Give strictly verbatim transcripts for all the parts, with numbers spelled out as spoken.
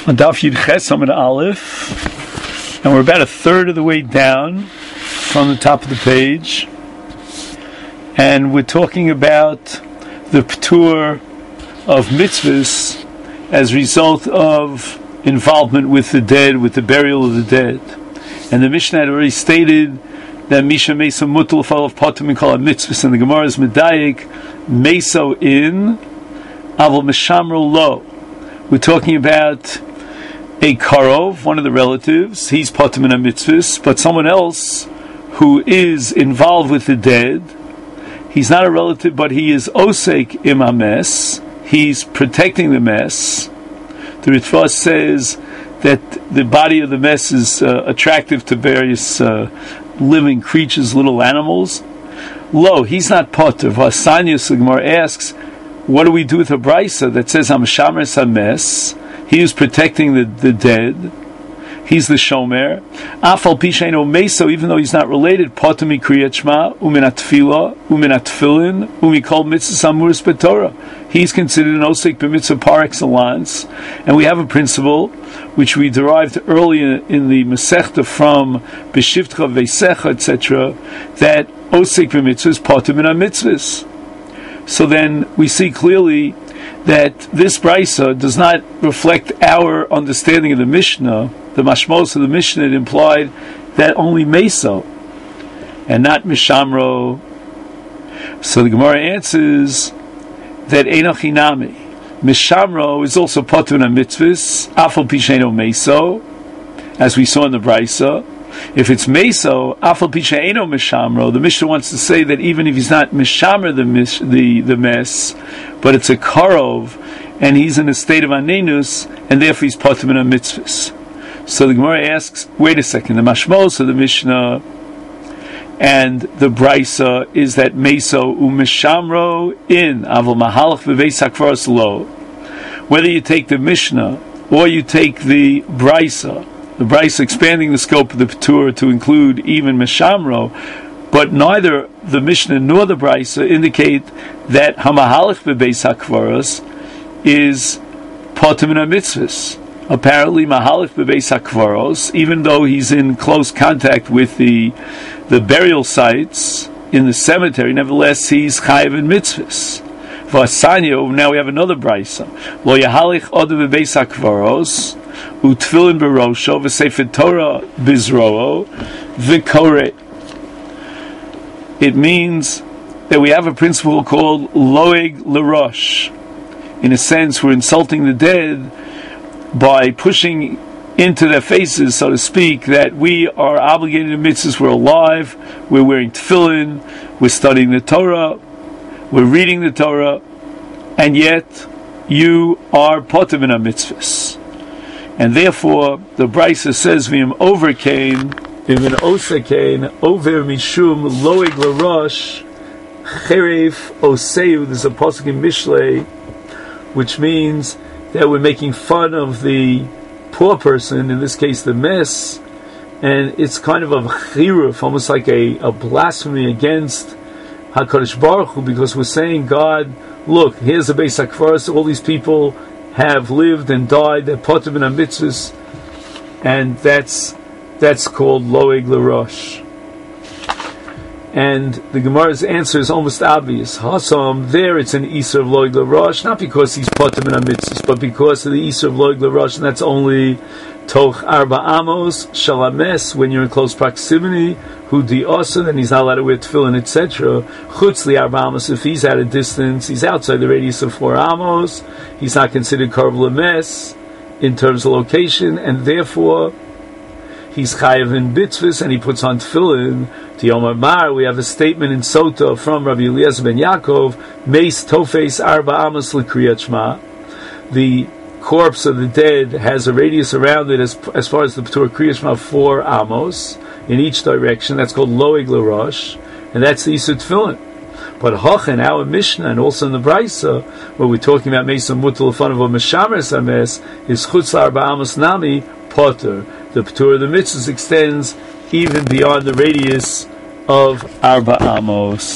on Daf Yud Ches Amud Aleph, and we're about a third of the way down from the top of the page, and we're talking about the P'tur of mitzvahs as a result of involvement with the dead, with the burial of the dead. And the Mishnah had already stated that Misha Meso Mutal Fall of Potum and Kol mitzvahs, and the Gemara is Medayik Meso in Aval Meshamro Lo. We're talking about a Karov, one of the relatives. He's Potum and mitzvahs, but someone else who is involved with the dead. He's not a relative, but he is Osek im HaMes. He's protecting the mess. The Ritva says that the body of the mess is uh, attractive to various uh, living creatures, little animals. Lo, he's not potter. Vasanya Sigmar asks, what do we do with a brisa that says Hamshamer Sames? He is protecting the, the dead. He's the shomer. Afal Pishaino Meso, even though he's not related, potter mi kriyat shma, uminat tefillah, uminat tefillin, umikol mitzvah samuris betorah. He's considered an osek b'mitzvah par excellence, and we have a principle which we derived earlier in the Masechta from B'shivtcha Veisecha, et cetera, that osek b'mitzvah is potter min ha-mitzvahs. So then we see clearly that this brisa does not reflect our understanding of the Mishnah. The mashmos of the Mishnah, it implied that only Meso and not Mishamro. So the Gemara answers that Einoch Hinami. Mishamro is also potter min ha-mitzvahs, afal pisheno Meso, as we saw in the brisa. If it's Meso, afal pisheno Mishamro, the Mishnah wants to say that even if he's not Mishamer the mis- the the mess, but it's a Karov, and he's in a state of Anenus, and therefore he's potter min ha-mitzvahs. So the Gemara asks, wait a second, the mashmos of the Mishnah and the brisa is that Meso u'mishamro in aval mahalach v'veis hakvaros lo. Whether you take the Mishnah or you take the brisa, the brisa expanding the scope of the P'tur to include even mishamro, but neither the Mishnah nor the brisa indicate that hamahalach v'veis hakvaros is potter min ha-mitzvahs. Apparently, Mahalach Bebeis HaKvaros, even though he's in close contact with the the burial sites in the cemetery, nevertheless he's Chayav in mitzvahs. Vasanyo, now we have another brisa. Lo Yahalich Odu Bebeis HaKvaros, Utfilin Berosho, V'Sefer Torah Bizroho, V'Koreh. It means that we have a principle called Loeg L'Rosh. In a sense, we're insulting the dead by pushing into their faces, so to speak, that we are obligated to mitzvahs, we're alive, we're wearing tefillin, we're studying the Torah, we're reading the Torah, and yet you are potter min ha-mitzvahs. And therefore, the brisa says, V'im overcame, V'im osekain, over mishum loeg l'rosh, cherev oseu, there's a pasuk in Mishlei, which means that we're making fun of the poor person, in this case the mess, and it's kind of a chiruf, almost like a, a blasphemy against HaKadosh Baruch Hu, because we're saying, God, look, here's the Beis HaKvaros, all these people have lived and died, they're potter min ha-mitzvahs, and that's that's called Loeg L'Rosh. And the Gemara's answer is almost obvious. Hasam, there it's an Isur of Loeg L'Rosh, not because he's potter min ha-mitzvahs, but because of the Isur of Loeg L'Rosh, and that's only Toch Arba Amos, Shalames, when you're in close proximity, Hu Di Osa, then he's not allowed to wear tefillin, et cetera. Chutz Li Arba Amos, if he's at a distance, he's outside the radius of four Amos, he's not considered Karv L'Mes in terms of location, and therefore he's chayav in mitzvahs, and he puts on tefillin. To Yom Mar, we have a statement in Sota from Rabbi Eliezer ben Yaakov, Meis Tofes Arba Amos L'Kriyat Shma. The corpse of the dead has a radius around it as, as far as the P'tur Kriyat Shma, four Amos in each direction. That's called Loeg L'Rosh, and that's the Yisur Tefillin. But Hochen, our Mishnah, and also in the Brisa, where we're talking about Meisa Mutal in front of a Meshamer Sames, is Chutz Arba Amos Nami Potter. The P'tur of the mitzvahs extends even beyond the radius of Arba Amos.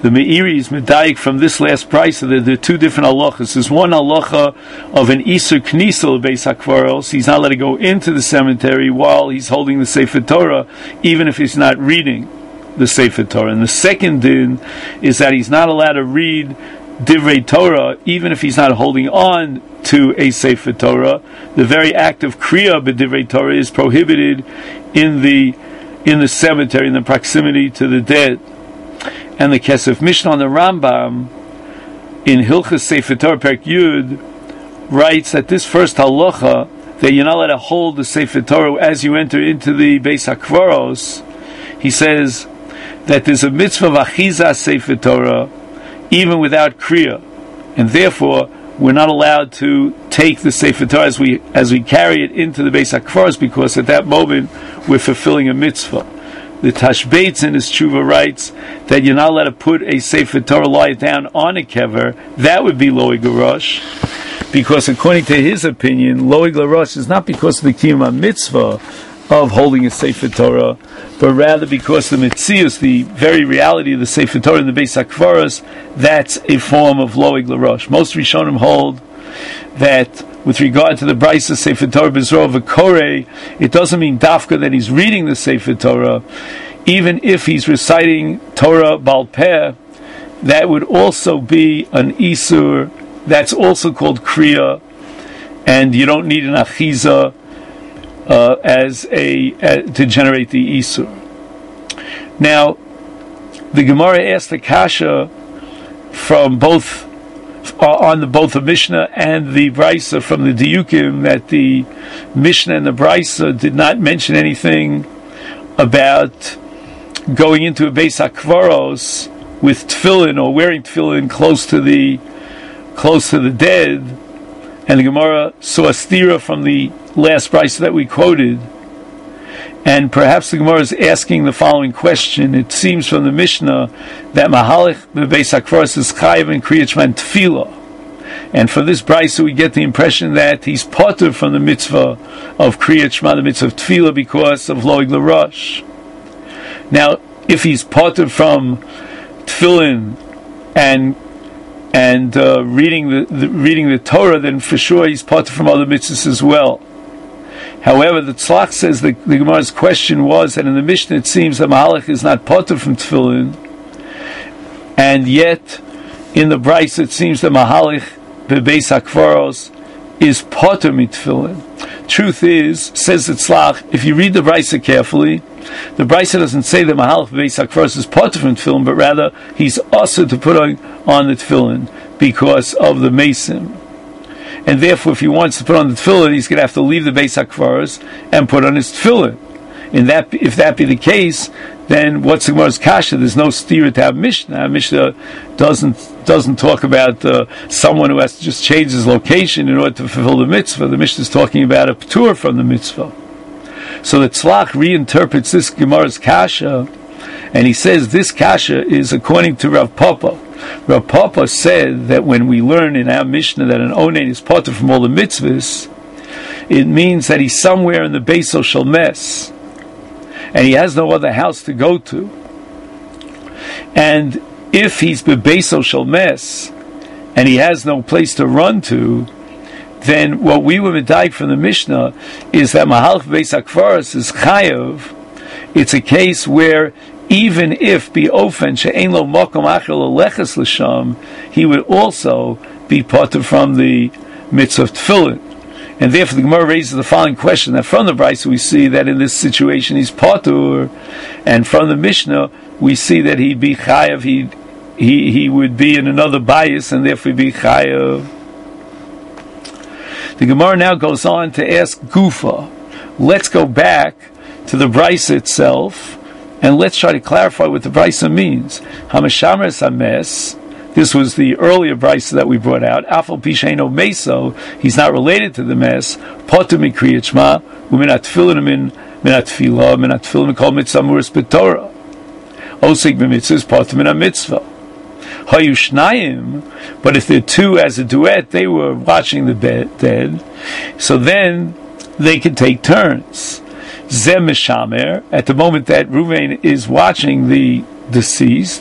the Meiri is medayik from this last price. There are two different halachas. There's one halacha of an Isur Knisel Beis HaKvaros. He's not allowed to go into the cemetery while he's holding the Sefer Torah, even if he's not reading the Sefer Torah. And the second din is that he's not allowed to read Divrei Torah, even if he's not holding on to a Sefer Torah. The very act of Kriya b'Divrei Torah is prohibited in the in the cemetery, in the proximity to the dead. And the Kesef Mishnah on the Rambam in Hilchas Sefer Torah Perek Yud writes that this first halacha, that you're not allowed to hold the Sefer Torah as you enter into the Beis HaKvaros, he says that there's a mitzvah of achiza Sefer Torah even without kriya, and therefore we're not allowed to take the Sefer Torah as we as we carry it into the Beis HaKvaros, because at that moment we're fulfilling a mitzvah. The Tashbeitz in his tshuva writes that you're not allowed to put a Sefer Torah, lie it down on a kever. That would be loig l'rosh, because according to his opinion, loig l'rosh is not because of the kiyum mitzvah of holding a Sefer Torah, but rather because the mitzius, the very reality of the Sefer Torah in the Beis HaKvaros, that's a form of loig l'rosh. Most Rishonim hold that with regard to the Brisa Sefer Torah B'Zro V'Korei, it doesn't mean dafka that he's reading the Sefer Torah. Even if he's reciting Torah Baal Peh, that would also be an Isur, that's also called Kriya, and you don't need an Achiza uh, as a uh, to generate the Isur. Now, the Gemara asked the Kasha from both on the both the Mishnah and the Brisa from the Diyukim, that the Mishnah and the Brisa did not mention anything about going into a Beis HaKvaros with tefillin or wearing tefillin close to the close to the dead, and the Gemara saw a stira from the last Brisa that we quoted. And perhaps the Gemara is asking the following question. It seems from the Mishnah that Mahalach Beis HaKvaros is chayav and Kriyat Shema and Tefillah. And from this brisa we get the impression that he's potter from the mitzvah of Kriyat Shema, the mitzvah of Tefillah, because of loig l'rosh. Now, if he's potter from Tefillin and and uh, reading the, the reading the Torah, then for sure he's potter from other mitzvahs as well. However, the Tzlach says the, the Gemara's question was that in the Mishnah it seems that Mahalach is not potter from Tefillin, and yet in the Brisa it seems that Mahalach beBeis HaKvaros is potter mit Tefillin. Truth is, says the Tzlach, if you read the Brisa carefully, the Brisa doesn't say that Mahalach beBeis HaKvaros is potter from Tefillin, but rather he's also to put on, on the Tefillin because of the Mesim. And therefore, if he wants to put on the tefillin, he's going to have to leave the Beis HaKvaros and put on his tefillin. In that, if that be the case, then what's the Gemara's kasha? There's no stira to have Mishnah. Our Mishnah doesn't doesn't talk about uh, someone who has to just change his location in order to fulfill the mitzvah. The Mishnah is talking about a p'tur from the mitzvah. So the Tzlach reinterprets this Gemara's kasha, and he says this kasha is according to Rav Papa. Rav Papa said that when we learn in our Mishnah that an onen is potter from all the mitzvahs, it means that he's somewhere in the Beis Shalmes, and he has no other house to go to. And if he's bebeis Shalmes, and he has no place to run to, then what we were medayik from the Mishnah is that Mahalach Beis HaKvaros is chayav. It's a case where even if be ofen she'ein lo makom acher leleches l'sham, he would also be potter from the mitzvah of tefillin. And therefore the Gemara raises the following question, that from the Brisa we see that in this situation he's potter, and from the Mishnah we see that he'd be chayav, he he he would be in another bias, and therefore be chayav. The Gemara now goes on to ask Gufa. Let's go back to the Brisa itself, and let's try to clarify what the Brisa means. Hamashamres Hames, this was the earlier Brisa that we brought out. Afal Pisheino Meso, he's not related to the Mes. Potter Mikriyat Shema, Uminat Tefillin Min Minat Tefillah, Minat Tefillin Kol Mitzvah Muris B'Torah. Osig B'Mitzvah is Potter Min HaMitzvah. Hayu Shnayim, but if they're two as a duet, they were watching the dead, so then they can take turns. Zem Mishamer, at the moment that Ruvain is watching the deceased,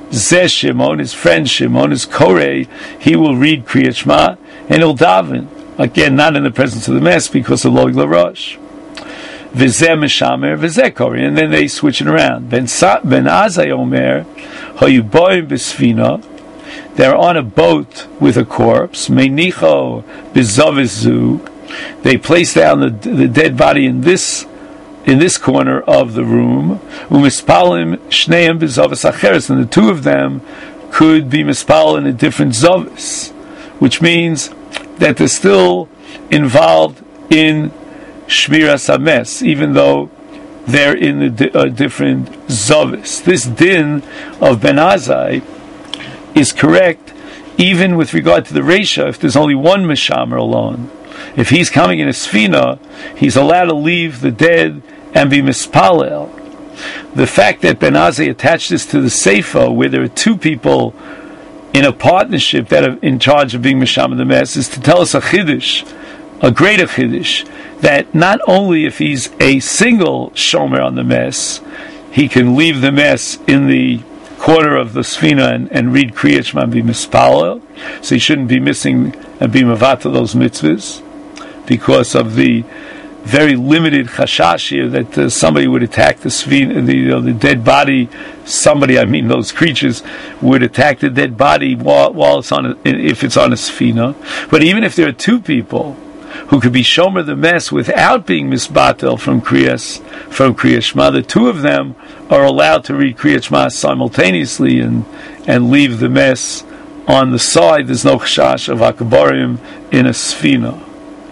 Zeh Shimon, his friend Shimon, his Koreh, he will read Kriyat Shema, and he'll daven. Again, not in the presence of the mess, because of Log LaRosh. V'zeh Meshamer, v'zeh Koreh, and then they switch it around. Ben Azai Omer, Hoyuboim B'Sfina, they're on a boat with a corpse. Meinicho B'Zovizu, they place down the, the dead body in this in this corner of the room. Umispalim Shneim B'Zovis Acheres, and the two of them could be mispal in a different Zovis, which means that they're still involved in Shmiras HaMes, even though they're in a di- uh, different Zovis. This din of Ben Azai is correct even with regard to the Reisha, if there's only one Meshamer alone. If he's coming in a Sfina, he's allowed to leave the dead and be Mispalel. The fact that Ben Azai attached this to the Seifa, where there are two people in a partnership that are in charge of being Meshamer the Mess, is to tell us a Chiddush, a greater Chiddush, that not only if he's a single Shomer on the Mess, he can leave the Mess in the corner of the Sfina and, and read Kriyat Shema and be Mispalel, so he shouldn't be missing and be Mavata those mitzvahs, because of the very limited chashash here that uh, somebody would attack the Sfina, the, you know, the dead body, somebody, I mean those creatures, would attack the dead body while, while it's on a, if it's on a Sfina. But even if there are two people who could be Shomer the Mess without being Misbatel from Kriyas, from Kriyat Shema, the two of them are allowed to read Kriyat Shema simultaneously and, and leave the Mess on the side. There's no chashash of Akabarim in a Sfina.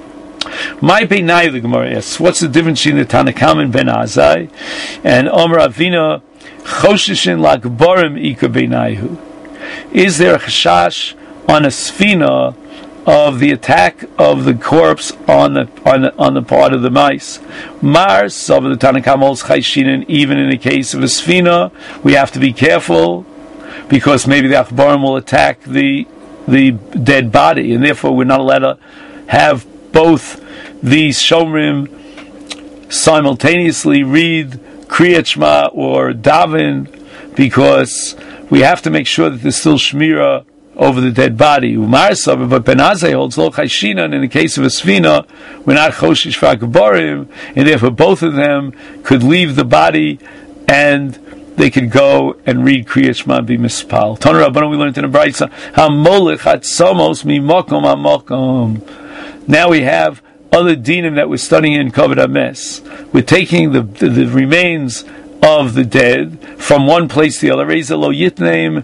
My Beinai, the Gemara asks, what's the difference between the Tanakam and Ben Azai and Omer Avina Choshishin Lagbarim Ika Beinaihu? Is there a chashash on a Sfina of the attack of the corpse on the on the, on the part of the mice? Mar, some of the Tanakam holds Chayshin, even in the case of a Sfina, we have to be careful because maybe the Achbarim will attack the the dead body, and therefore we're not allowed to have both these Shomrim simultaneously read Kriyat Shema or Daven, because we have to make sure that there's still Shmira over the dead body. Umar Sabah, but Ben Azai holds Lo Chayshina, and in the case of a Sfina, we're not Choshish for Akabarim, and therefore both of them could leave the body and they could go and read Kriyat Shema and be Mispal. Tana Rabbanan, we learned in the Brayta, HaMolech Hatzamos Mimokom HaMokom. Now we have other dinim that we're studying in Kavod HaMes. We're taking the, the, the remains of the dead from one place to the other. Reza lo yitneim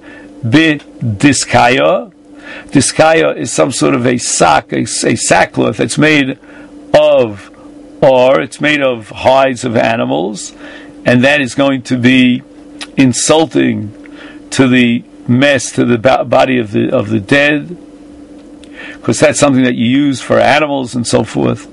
b'diskaya. Diskaya is some sort of a sack, a, a sackcloth that's made of or it's made of hides of animals, and that is going to be insulting to the mess, to the body of the of the dead, because that's something that you use for animals and so forth.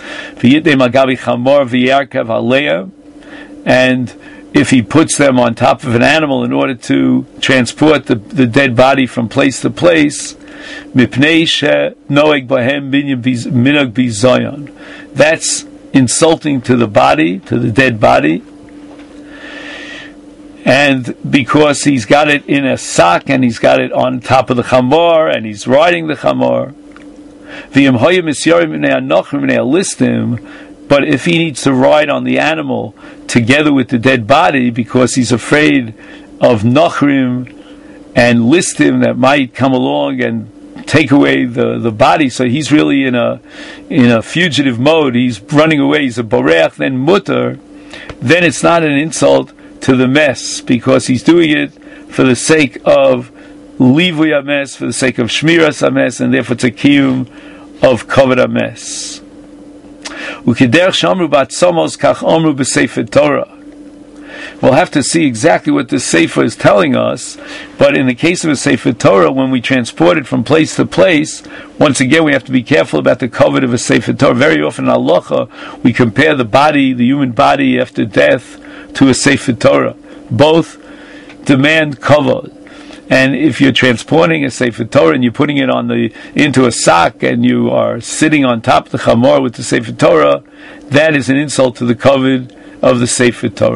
And if he puts them on top of an animal in order to transport the, the dead body from place to place, that's insulting to the body, to the dead body. And because he's got it in a sack and he's got it on top of the chamor and he's riding the chamor, but if he needs to ride on the animal together with the dead body because he's afraid of nachrim and listim that might come along and take away the, the body, so he's really in a in a fugitive mode, he's running away, he's a boreach, then mutter, then it's not an insult to the mess, because he's doing it for the sake of livui hames, for the sake of shmiras hames, and therefore it's a kiyum of kavod hames. Ukiderech shamru b'atzamos kach omru b'sefer Torah. We'll have to see exactly what the sefer is telling us, but in the case of a sefer Torah, when we transport it from place to place, once again we have to be careful about the kavod of a sefer Torah. Very often in halacha we compare the body, the human body after death, to a Sefer Torah. Both demand kavod. And if you're transporting a Sefer Torah and you're putting it on the into a sack and you are sitting on top of the chamor with the Sefer Torah, that is an insult to the kavod of the Sefer Torah.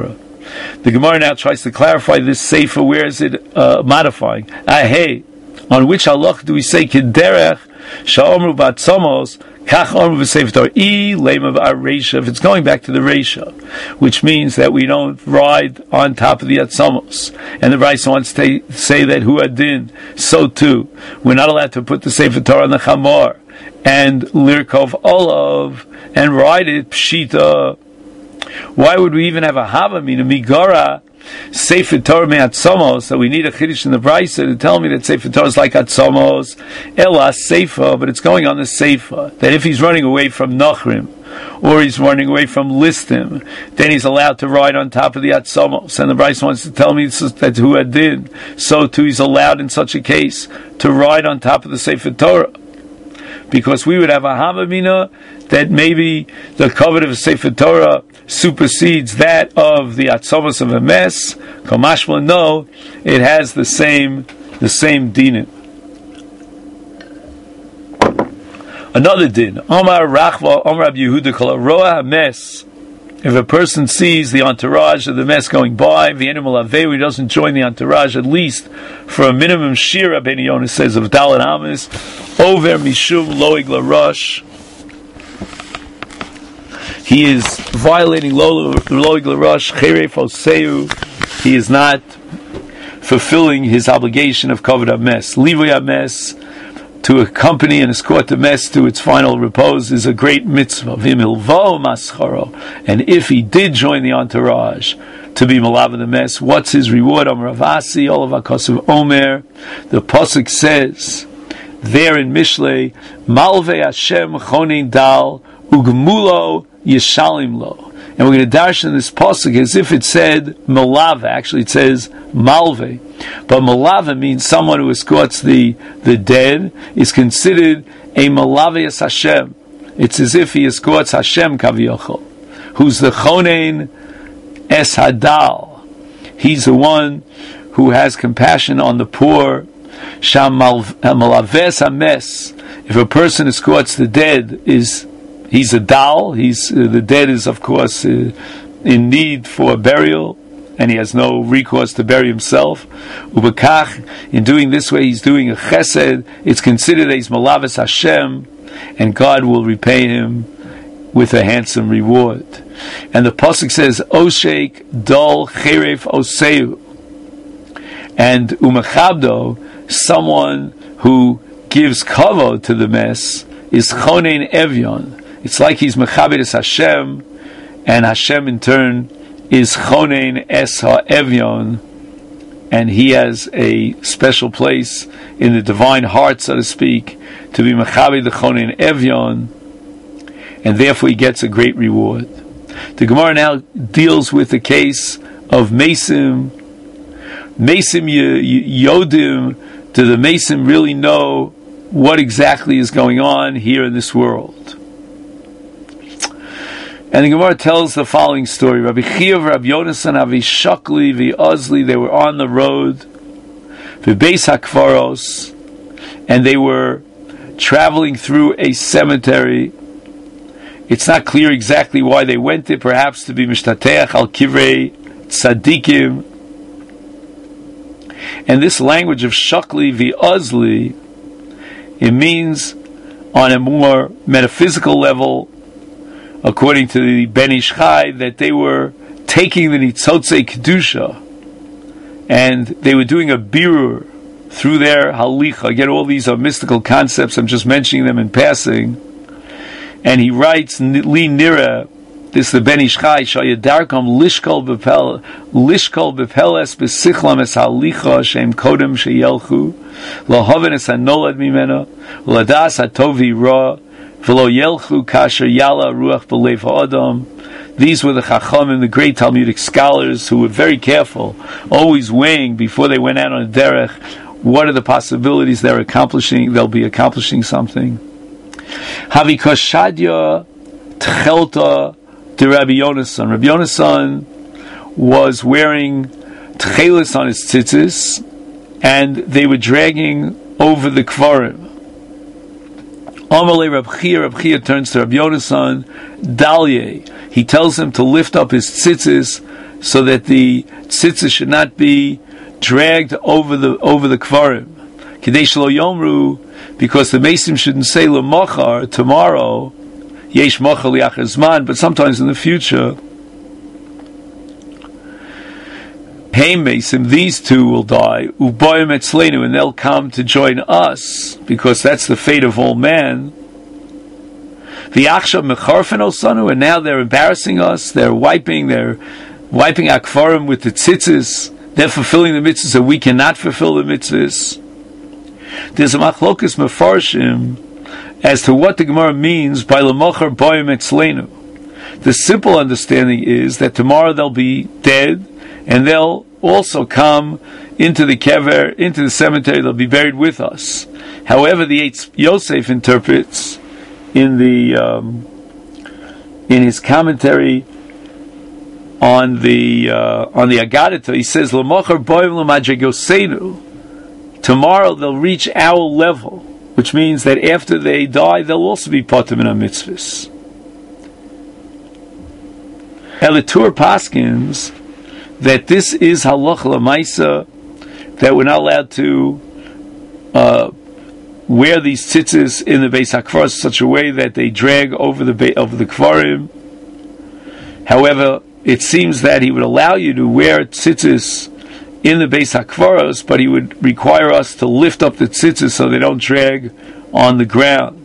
The Gemara now tries to clarify this Sefer. Where is it uh, modifying? Ah, hey, on which halach do we say Kederech Sha'omru Batzomos Kach Omru V'Sefer Torah I Lema V'Areisha? If it's going back to the Reisha, which means that we don't ride on top of the Atzomos, and the Raisa wants to say that Hu Adin, so too we're not allowed to put the Sefer Torah on the Chamor and Lirkov Olav and ride it Pshita. Why would we even have a Havamina Migara Sefer Torah me Atzomos, that we need a Chiddush in the Brisa to tell me that Sefer Torah is like Atzomos, Ela Sefer, but it's going on the Sefer, that if he's running away from Nachrim, or he's running away from Listim, then he's allowed to ride on top of the Atzomos, and the Brisa wants to tell me that Hu Adin, so too he's allowed in such a case to ride on top of the Sefer Torah, because we would have a Havamina that maybe the covet of Sefer Torah supersedes that of the Atzomos of a mess. Kamashma, no, it has the same the same dinim. Another din, Omar Rachva, Omar Rabbi Yehuda, Kol Roa HaMes. If a person sees the entourage of the mess going by, the animal aveu, he doesn't join the entourage, at least for a minimum shira, Ben Yonah says, of Dalet Amis, over Mishum Loig LaRosh. He is violating Loig LaRosh, Cheref Oseu. He is not fulfilling his obligation of Kavod HaMes. Livoy HaMes, to accompany and escort the mess to its final repose, is a great mitzvah. V'imilvo mascharo. And if he did join the entourage to be malav in the mess, what's his reward? Amar Ravasi, all of Akosav Omer. The pasuk says there in Mishlei, Malve Hashem chonin dal ugmulo yeshalim lo. And we're going to darshan this pasuk as if it said malava. Actually, it says malve. But malava means someone who escorts the, the dead is considered a malave as Hashem. It's as if he escorts Hashem Kaviyachol, who's the chonein es hadal. He's the one who has compassion on the poor. Sham malaves hames. If a person escorts the dead, is he's a dal. He's uh, the dead is of course uh, in need for burial, and he has no recourse to bury himself. Ubekach, in doing this way, he's doing a chesed. It's considered as malavis Hashem, and God will repay him with a handsome reward. And the pasuk says, "Oshek dol cheref oseu," and umechabdo, someone who gives kavod to the mess, is chonein evyon. It's like he's mechabed es Hashem, and Hashem in turn is chonein es ha'evyon, and he has a special place in the divine heart, so to speak, to be mechabed the chonein evyon, and therefore he gets a great reward. The Gemara now deals with the case of Mesim. Mesim Yodim. Do the Mesim really know what exactly is going on here in this world? And the Gemara tells the following story. Rabbi Chiyav, Rabbi Yonasan, Avi Shakli, V'Ozli, they were on the road, V'Beis HaKvaros, and they were traveling through a cemetery. It's not clear exactly why they went there, perhaps to be Mishtateach al Kivrei Tzadikim. And this language of Shakli V'Ozli, it means on a more metaphysical level, according to the Ben Ish Chai, that they were taking the Nitzotzei Kedusha and they were doing a birur through their halicha. Again, all these are mystical concepts, I'm just mentioning them in passing. And he writes, Li Nira, this is the Ben Ish Chai, Shayadarkam Lishkol Bepel, Lishkol Bepeles Besichlam Es Halicha Shem Kodem Sheyelchu, Lahoven Es Hanolad Mimena, Ladas Hatovi Ra, V'lo Yelchu Kasher Yala Ruach B'Lev Ha'adam. These were the Chachamim, the great Talmudic scholars, who were very careful, always weighing before they went out on a derech, what are the possibilities they're accomplishing, they'll be accomplishing something. Havikashadya Tchelta de Rabbi Yonasan. Rabbi Yonasan was wearing tchelis on his tzitzis, and they were dragging over the kvarim. Amalei Rab Chia, Rab Chia turns to Rab Yonasan, Dalye. He tells him to lift up his tzitzis so that the tzitzis should not be dragged over the over the kvarim. Kidei shelo yomru, because the Mesim shouldn't say l'machar, tomorrow, yesh machar liachar zman, but sometimes in the future, hey Mesim, these two will die, uboyim etzleinu, and they'll come to join us, because that's the fate of all man. The achshav mecharfen osanu, and now they're embarrassing us, they're wiping, they're wiping our kvarim with the tzitzis, they're fulfilling the mitzvahs, so we cannot fulfill the mitzvahs. There's a machlokas mefarshim as to what the Gemara means by l'mochar boyim etzleinu. The simple understanding is that tomorrow they'll be dead, and they'll also come into the kever, into the cemetery. They'll be buried with us. However, the Eitz Yosef interprets in the um, in his commentary on the uh, on the Agadita, he says l'mochar boyim l'madrigosenu. Tomorrow they'll reach our level, which means that after they die, they'll also be patim in our mitzvahs. Elitur paskins that this is halacha l'maisa, that we're not allowed to uh, wear these tzitzis in the Beis HaKvar in such a way that they drag over the be- over the kvarim. However, it seems that he would allow you to wear tzitzis in the Beis HaKvaros, but he would require us to lift up the tzitzis so they don't drag on the ground.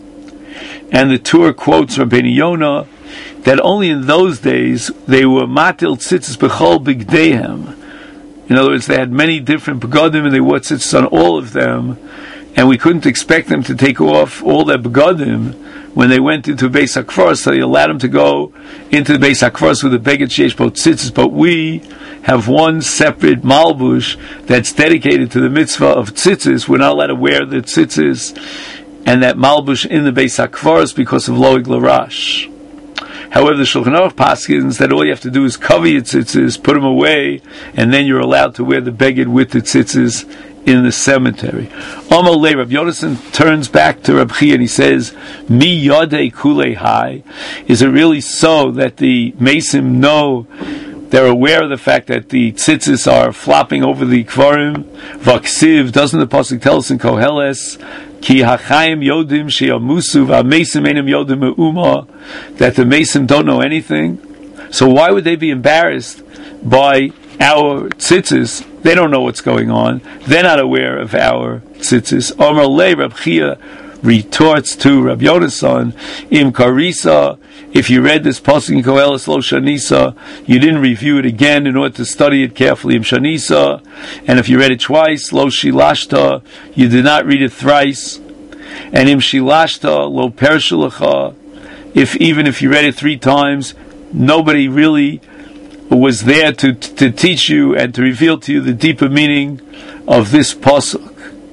And the Tur quotes Rabbeinu Yonah that only in those days they were matil tzitzis b'chol bigdeihem. In other words, they had many different begadim and they wore tzitzis on all of them, and we couldn't expect them to take off all their begadim when they went into Beis HaKvar, so they allowed them to go into the Beis HaKvar with the beged sheish bo tzitzis. But we have one separate malbush that's dedicated to the mitzvah of tzitzis. We're not allowed to wear the tzitzis and that malbush in the Beis HaKvar because of loig l'rash. However, the Shulchan Aruch paskins that all you have to do is cover your tzitzis, put them away, and then you're allowed to wear the beged with the tzitzis in the cemetery. Amalei, Rab Yonasan turns back to Rab Chia and he says, Mi yodei kulei hai. Is it really so that the Mesim know, they're aware of the fact that the tzitzis are flopping over the kvarim? Vaksiv, doesn't the pasuk tell us in Koheles, Ki hachayim yodim sheyamusu v'amesim enim yodim me'uma, that the Mesim don't know anything? So why would they be embarrassed by our tzitzis? They don't know what's going on. They're not aware of our tzitzis. Omar lei, Rab Chia retorts to Rab Yonasan, Im karisa, if you read this pasuk in Koheles lo shanisa, you didn't review it again in order to study it carefully, Im shanisa, and if you read it twice, lo shilashta, you did not read it thrice, and Im shilashta lo pershulacha, if even if you read it three times, nobody really was there to to teach you and to reveal to you the deeper meaning of this pasuk.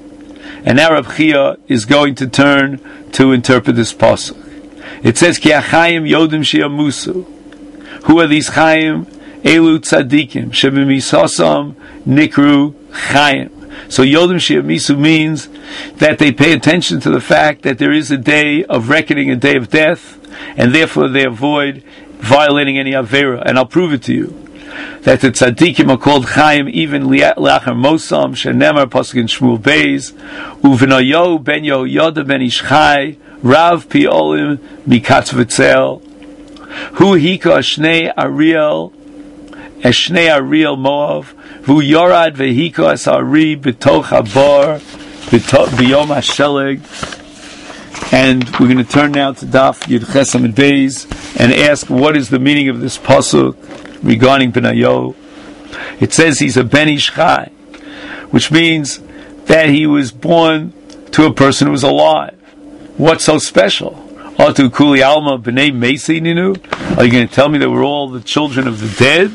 And now Rab Chia is going to turn to interpret this pasuk. It says, Ki achayim yodim sheyamusu. Who are these chayim? Elu tzadikim shebemisasam nikru chayim. So yodim sheyamusu means that they pay attention to the fact that there is a day of reckoning, a day of death, and therefore they avoid violating any avera. And I'll prove it to you that the tzaddikim are called chayim even leachar mosam, shenemar pasuk in Shmuel Beis, uv'nayo ben Yehoyada ben Ishchai rav pi olim mikatz v'tzel, hu hika shnei ariel eshnei ariel moav v'hu yorad v'hika es ari b'toch habar b'yom hasheleg. And we're going to turn now to Daf Yud Ches Amud Beis and ask what is the meaning of this pasuk regarding Benayo. It says he's a Ben Ishchai, which means that he was born to a person who was alive. What's so special? Atu Kuli Alma B'nei Meisi Ninu? Are you going to tell me that we're all the children of the dead?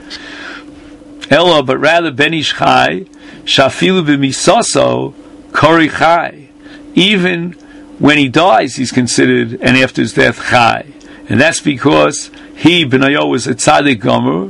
Ella, but rather Ben Ishchai, Shafilu B'misaso Kori Chai. Even when he dies, he's considered, and after his death, Chai. And that's because he, Benayo, was a tzaddik gomer,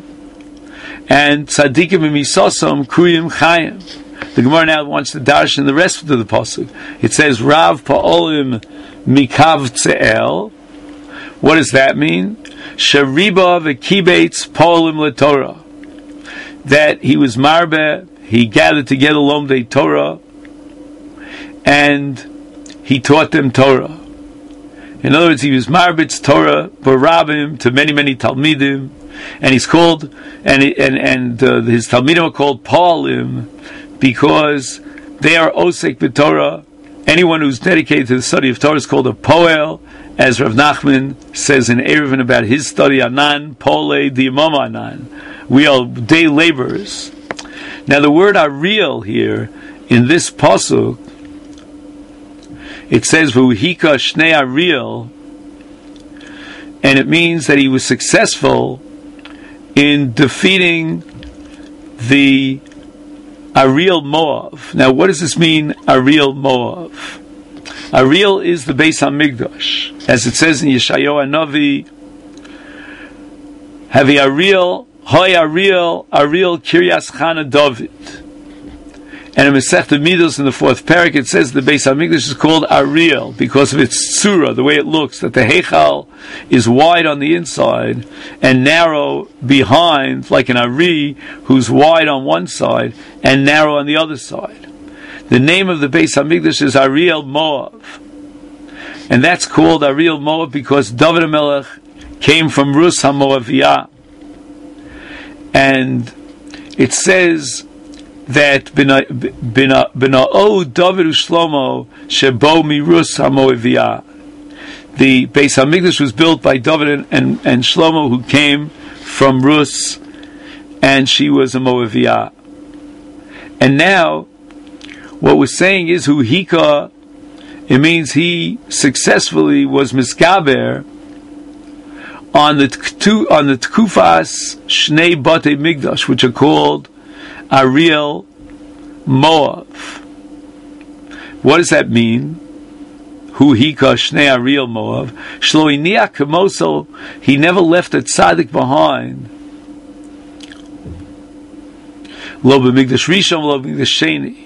and tzaddikim v'misosam kriyim chayim. The Gemara now wants to dash in the rest of the pasuk. It says, Rav pa'olim mikav tze'el. What does that mean? Shariba v'kibeitz polim leTorah. That he was marbe, he gathered together lomdei Torah, and he taught them Torah. In other words, he was marbitz Torah barabim to many, many talmidim, and he's called, and and and uh, his talmidim are called polim because they are osek b'Torah. Anyone who's dedicated to the study of Torah is called a poel, as Rav Nachman says in Eruvin about his study, Anan, Pole, Diyamam Anan. We are day laborers. Now the word Ariel here, in this pasuk, it says, V'uhika Shnei Ariel, and it means that he was successful in defeating the Ariel Moav. Now what does this mean, Ariel Moav? Ariel is the Beis HaMikdash. As it says in Yeshayahu Hanavi, Havi Ariel, Hoy Ariel, Ariel Kiryas Chana David. And in Masechta Midos in the fourth parak, it says the Beis HaMikdash is called Ariel because of its tzura, the way it looks, that the Heichal is wide on the inside and narrow behind, like an Ari, who's wide on one side and narrow on the other side. The name of the Beis HaMikdash is Ariel Moav. And that's called Ariel Moav because David HaMelech came from Rus HaMoaviyah. And it says that Bina'o David Ushlomo Shebo Mirus HaMoaviyah. The Beis HaMikdash was built by David and, and, and Shlomo, who came from Rus, and she was a Moaviyah. And now, what we're saying is Huhika, it means he successfully was Miskaber on the two on the Tkufas Shnei Batei Migdash, which are called Ariel Moav. What does that mean? Huhika Shnei Ariel Moav. Shloiniach Kamoso, he never left a tzaddik behind. Lo b'migdash Rishon, lo b'migdash Sheni.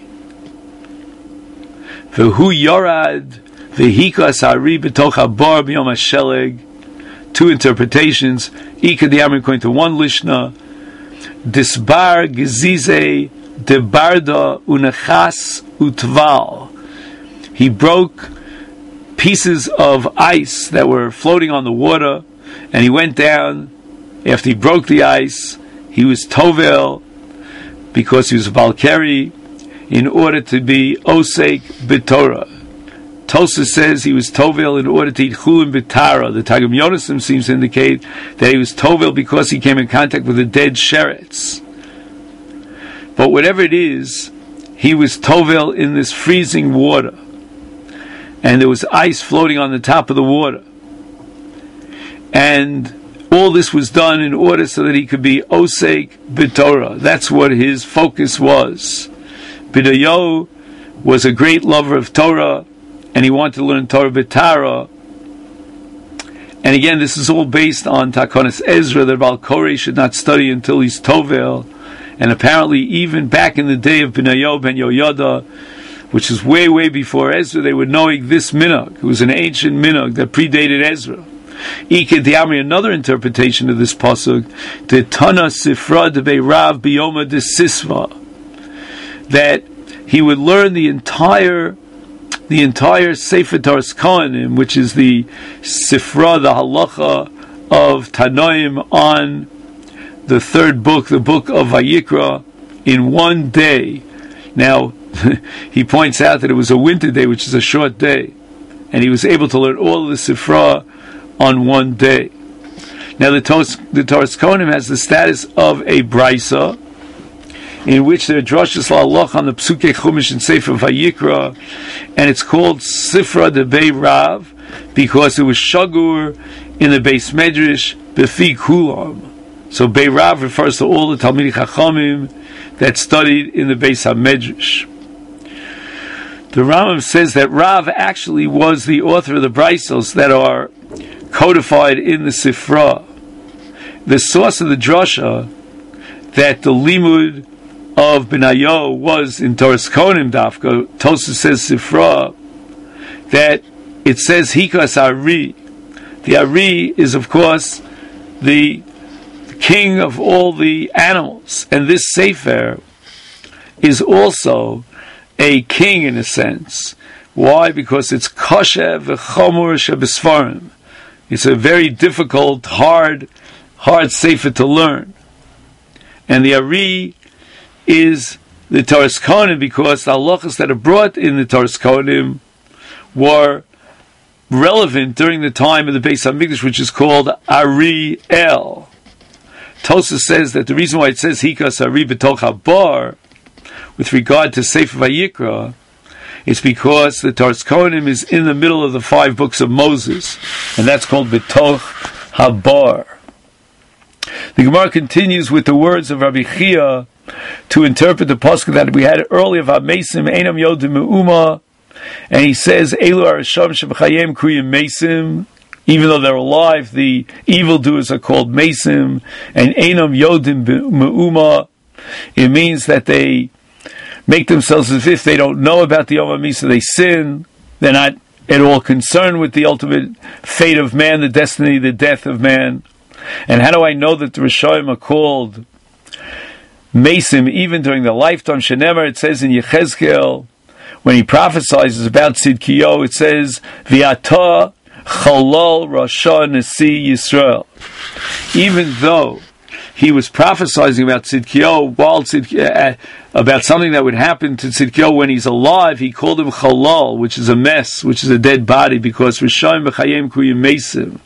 V'hu yorad v'hikas hari b'toch habar b'yom hasheleg. Two interpretations. Ika diamrim according to one lishna. Disbar gezize debarda unachas utval. He broke pieces of ice that were floating on the water, and he went down. After he broke the ice, he was tovel because he was a Valkyrie, in order to be Osek B'Torah. Tosa says he was Tovel in order to eat Chulin B'Tara. The Targum Yonasim seems to indicate that he was Tovel because he came in contact with the dead Sheretz. But whatever it is, he was Tovel in this freezing water. And there was ice floating on the top of the water. And all this was done in order so that he could be Osek B'Torah. That's what his focus was. Bidayo was a great lover of Torah, and he wanted to learn Torah B'Tara. And again, this is all based on Takonis Ezra, that Baal Koreh should not study until he's Tovel. And apparently, even back in the day of Bidayo ben Yoyada, which is way, way before Ezra, they were knowing this minhag. It was an ancient minhag that predated Ezra. Ike Diamri, another interpretation of this pasuk, the Tana Sifra de Beirav Biyoma de Sisva, that he would learn the entire the entire Sefer Toras Kohanim, which is the Sifra, the halacha of Tanoim on the third book, the book of Vayikra, in one day. Now, he points out that it was a winter day, which is a short day, and he was able to learn all of the Sifra on one day. Now, the Toras the Toras Kohanim has the status of a Brisa, in which there are drashas la'alach on the Psukei Chumash and Sefer Vayikra, and it's called Sifra de Beirav because it was shagur in the Beis Medrash Befi Kulam. So Beirav refers to all the Talmidei Chachamim that studied in the Beis HaMedrash. The Rambam says that Rav actually was the author of the Brisos that are codified in the Sifra. The source of the drasha that the limud of Benayo was in Toras Kohanim Dafka, Tosa says Sifra, that it says Hikas Ari. The Ari is, of course, the king of all the animals, and this Sefer is also a king in a sense. Why? Because it's kosher v'chomur shebesfarim. It's a very difficult, hard, hard Sefer to learn. And the Ari is the Toras Kohanim, because the halachas that are brought in the Toras Kohanim were relevant during the time of the Beis HaMikdash, which is called Ari El. Tosafos says that the reason why it says Hikas Ari B'toch HaBar with regard to Sefer Vayikra, it's because the Toras Kohanim is in the middle of the five books of Moses, and that's called B'toch HaBar. The Gemara continues with the words of Rabbi Chia to interpret the pasuk that we had earlier of Hamesim Einam Yodim Me'uma, and he says Elu Arasham Shebchayim Kriyim Mesim. Even though they're alive, the evildoers are called Mesim, and Einam Yodim Me'uma. It means that they make themselves as if they don't know about the Yom HaMisa, they sin, they're not at all concerned with the ultimate fate of man, the destiny, the death of man. And how do I know that the Rishonim are called Mesim even during their lifetime? Shenemar, it says in Yechezkel, when he prophesies about Tzidkiyahu, it says, V'ata Chalal Rasha Nasi Yisrael. Even though he was prophesying about Tzidkiyahu, while Tzidkiyahu, uh, about something that would happen to Tzidkiyahu when he's alive, he called him Chalal, which is a mess, which is a dead body, because Rishayim B'chayim Kuyim Mesim.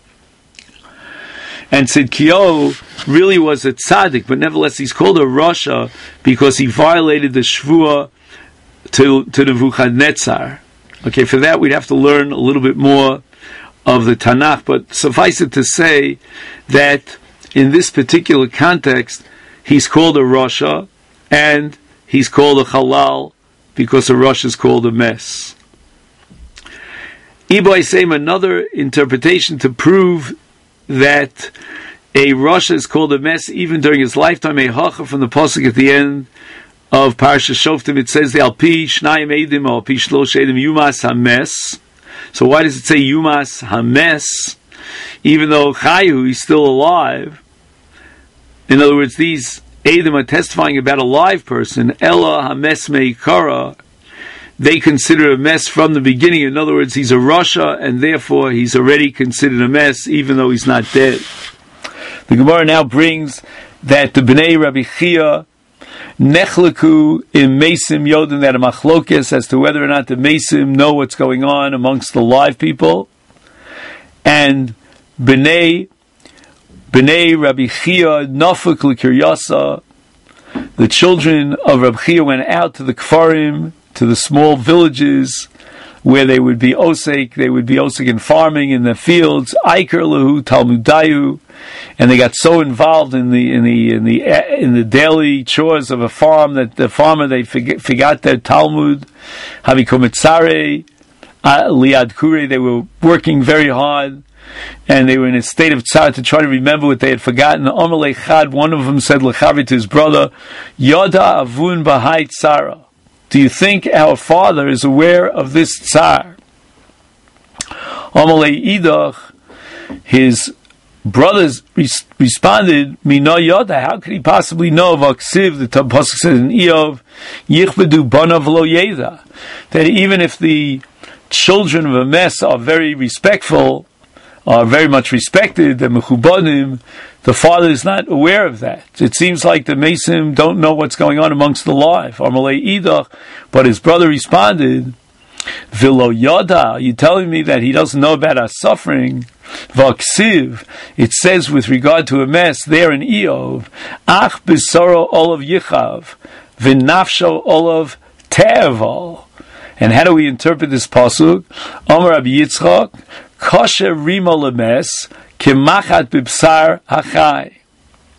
And Tzidkiyahu really was a tzaddik, but nevertheless he's called a Rasha because he violated the Shvuah to, to Nebuchadnezzar. Okay, for that we'd have to learn a little bit more of the Tanakh, but suffice it to say that in this particular context, he's called a Rasha, and he's called a Chalal, because a Rasha is called a mess. Ibai Seim, another interpretation to prove that a Rasha is called a mess even during his lifetime, a Hacha from the Pasuk at the end of Parashat Shoftim, it says the Alpi Shnayim Eidim or Alpi Shlosh Eidim Yumas HaMes. So why does it say Yumas HaMes? Even though Chayu is still alive. In other words, these Eidim are testifying about a live person. Ella HaMes Meikara. They consider a mess from the beginning. In other words, he's a Rasha, and therefore he's already considered a mess, even though he's not dead. The Gemara now brings that the Bnei Rabbi Chia Nechleku in Mesim Yodim, that a machlokes as to whether or not the Mesim know what's going on amongst the live people. And Bnei Bnei Rabbi Chia Nafuk L'Kiryasa, the children of Rabbi Chia went out to the Kfarim, to the small villages where they would be osek, they would be osek in farming in the fields, Iker Lahu Talmudayu, and they got so involved in the in the in the in the daily chores of a farm that the farmer they forget, forgot their Talmud, Havikomitzare, Liad Kure, they were working very hard, and they were in a state of tzar to try to remember what they had forgotten. Omer Lechad, one of them said Lechavi to his brother, Yoda Avun Bahai Tzara. Do you think our father is aware of this tsar? Amalei Idach, his brothers res- responded, Mina Yoda, how could he possibly know of Aksiv, the Pasuk says in Eov, Yichvedu Banav Lo Yeda, that even if the children of a mess are very respectful, are very much respected, the Mechubanim, the father is not aware of that. It seems like the Mesim don't know what's going on amongst the live. Amalei Idach, but his brother responded, Vilo Yoda, are you telling me that he doesn't know about our suffering? Vaksiv, it says with regard to a mess there in Eov, Ach Bisoro Olav Yichav, Vinafsho Olav Te'eval. And how do we interpret this pasuk? Omer Rabbi Yitzchak, Kosher Rima Lemes, Kimachat Bibsar Hachai.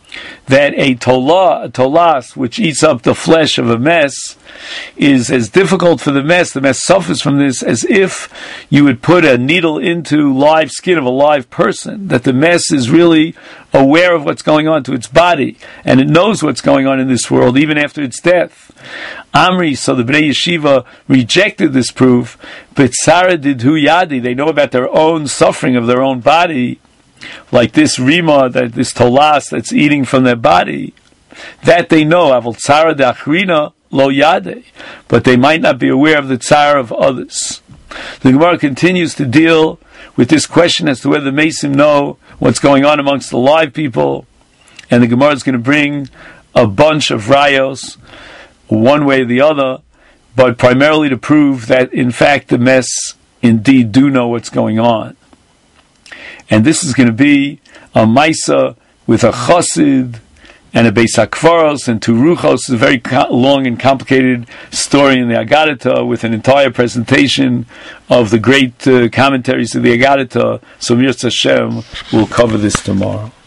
that a tolah, a tolas, which eats up the flesh of a mess, is as difficult for the mess, the mess suffers from this, as if you would put a needle into live skin of a live person, that the mess is really aware of what's going on to its body, and it knows what's going on in this world, even after its death. Amri, so the Bnei Yeshiva rejected this proof, but Tzara didhu yadi, they know about their own suffering of their own body, like this rima, that this tolas that's eating from their body, that they know, avol tzara de'achrina lo yade, but they might not be aware of the tzara of others. The Gemara continues to deal with this question as to whether the Mesim know what's going on amongst the live people, and the Gemara is going to bring a bunch of rayos, one way or the other, but primarily to prove that in fact the mess indeed do know what's going on. And this is going to be a Maisa with a Chassid and a Beis HaKvaros and two Ruchos. It's a very co- long and complicated story in the Agadah with an entire presentation of the great uh, commentaries of the Agadah. So Mirz Hashem will cover this tomorrow.